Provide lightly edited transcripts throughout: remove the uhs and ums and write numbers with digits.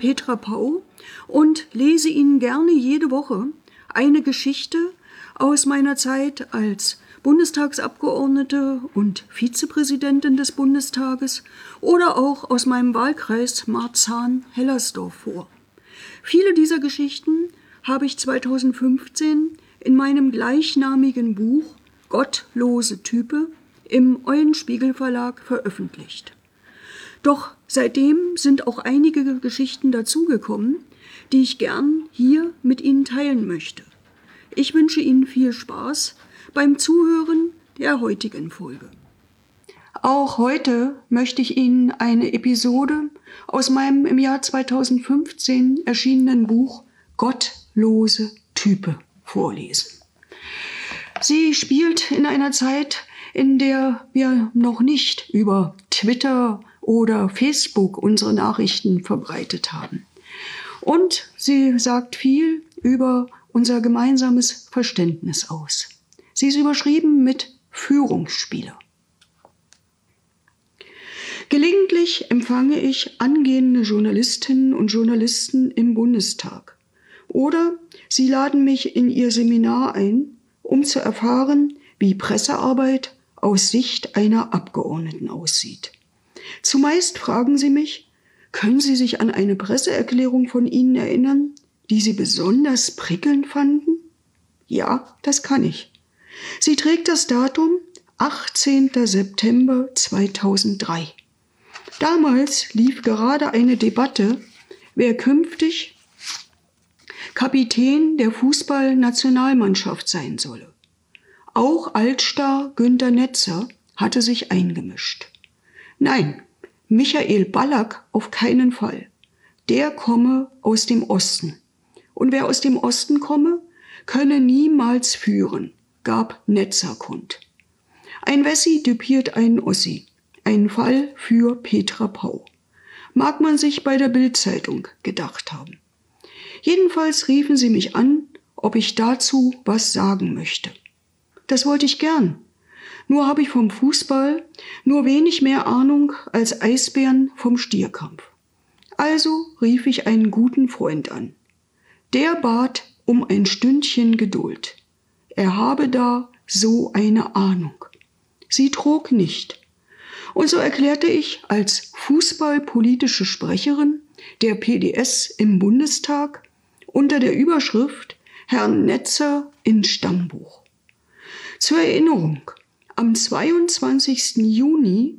Petra Pau und lese Ihnen gerne jede Woche eine Geschichte aus meiner Zeit als Bundestagsabgeordnete und Vizepräsidentin des Bundestages oder auch aus meinem Wahlkreis Marzahn-Hellersdorf vor. Viele dieser Geschichten habe ich 2015 in meinem gleichnamigen Buch Gottlose Type im Eulenspiegel Verlag veröffentlicht. Doch seitdem sind auch einige Geschichten dazugekommen, die ich gern hier mit Ihnen teilen möchte. Ich wünsche Ihnen viel Spaß beim Zuhören der heutigen Folge. Auch heute möchte ich Ihnen eine Episode aus meinem im Jahr 2015 erschienenen Buch Gottlose Type vorlesen. Sie spielt in einer Zeit, in der wir noch nicht über Twitter oder Facebook unsere Nachrichten verbreitet haben. Und sie sagt viel über unser gemeinsames Verständnis aus. Sie ist überschrieben mit Führungsspieler. Gelegentlich empfange ich angehende Journalistinnen und Journalisten im Bundestag. Oder sie laden mich in ihr Seminar ein, um zu erfahren, wie Pressearbeit aus Sicht einer Abgeordneten aussieht. Zumeist fragen sie mich, können Sie sich an eine Presseerklärung von Ihnen erinnern, die Sie besonders prickelnd fanden? Ja, das kann ich. Sie trägt das Datum 18. September 2003. Damals lief gerade eine Debatte, wer künftig Kapitän der Fußballnationalmannschaft sein solle. Auch Altstar Günter Netzer hatte sich eingemischt. Nein, Michael Ballack auf keinen Fall. Der komme aus dem Osten. Und wer aus dem Osten komme, könne niemals führen, gab Netzer kund. Ein Wessi düpiert einen Ossi. Ein Fall für Petra Pau. Mag man sich bei der Bild-Zeitung gedacht haben. Jedenfalls riefen sie mich an, ob ich dazu was sagen möchte. Das wollte ich gern. Nur habe ich vom Fußball nur wenig mehr Ahnung als Eisbären vom Stierkampf. Also rief ich einen guten Freund an. Der bat um ein Stündchen Geduld. Er habe da so eine Ahnung. Sie trug nicht. Und so erklärte ich als fußballpolitische Sprecherin der PDS im Bundestag unter der Überschrift Herrn Netzer in Stammbuch. Zur Erinnerung, am 22. Juni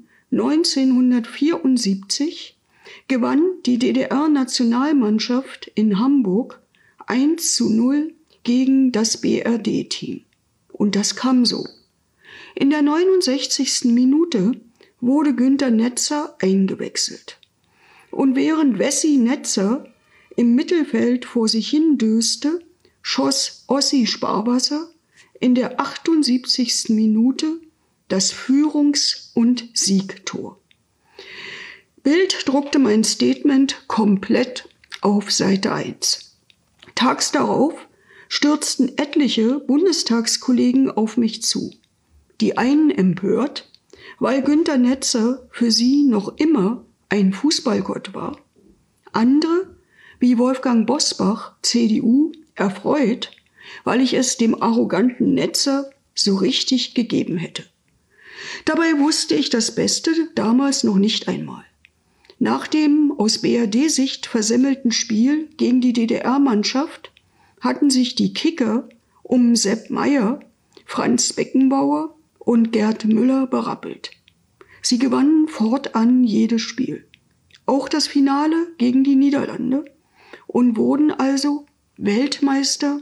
1974 gewann die DDR-Nationalmannschaft in Hamburg 1:0 gegen das BRD-Team. Und das kam so. In der 69. Minute wurde Günter Netzer eingewechselt. Und während Wessi Netzer im Mittelfeld vor sich hin döste, schoss Ossi Sparwasser in der 78. Minute das Führungs- und Siegtor. Bild druckte mein Statement komplett auf Seite 1. Tags darauf stürzten etliche Bundestagskollegen auf mich zu. Die einen empört, weil Günter Netzer für sie noch immer ein Fußballgott war. Andere, wie Wolfgang Bosbach, CDU, erfreut, weil ich es dem arroganten Netzer so richtig gegeben hätte. Dabei wusste ich das Beste damals noch nicht einmal. Nach dem aus BRD-Sicht versemmelten Spiel gegen die DDR-Mannschaft hatten sich die Kicker um Sepp Maier, Franz Beckenbauer und Gerd Müller berappelt. Sie gewannen fortan jedes Spiel, auch das Finale gegen die Niederlande, und wurden also Weltmeister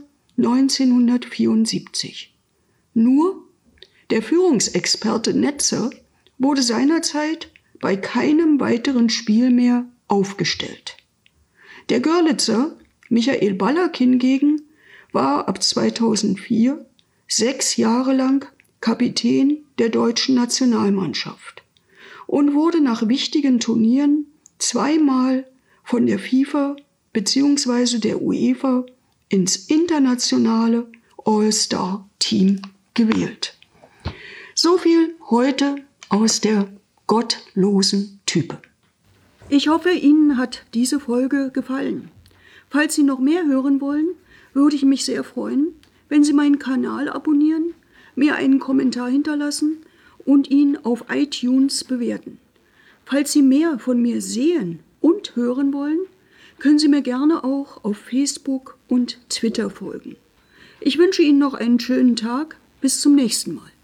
1974. Nur der Führungsexperte Netzer wurde seinerzeit bei keinem weiteren Spiel mehr aufgestellt. Der Görlitzer Michael Ballack hingegen war ab 2004 6 Jahre lang Kapitän der deutschen Nationalmannschaft und wurde nach wichtigen Turnieren zweimal von der FIFA bzw. der UEFA ins internationale All-Star-Team gewählt. So viel heute aus der gottlosen Type. Ich hoffe, Ihnen hat diese Folge gefallen. Falls Sie noch mehr hören wollen, würde ich mich sehr freuen, wenn Sie meinen Kanal abonnieren, mir einen Kommentar hinterlassen und ihn auf iTunes bewerten. Falls Sie mehr von mir sehen und hören wollen, können Sie mir gerne auch auf Facebook und Twitter folgen. Ich wünsche Ihnen noch einen schönen Tag. Bis zum nächsten Mal.